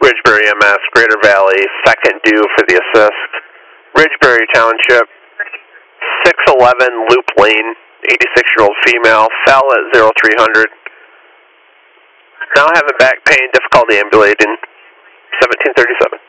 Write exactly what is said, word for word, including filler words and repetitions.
Ridgebury M S, Greater Valley, second due for the assist. Ridgebury Township, six eleven Loop Lane, eighty-six-year-old female, fell at zero three hundred. Now having back pain, difficulty ambulating, seventeen thirty-seven.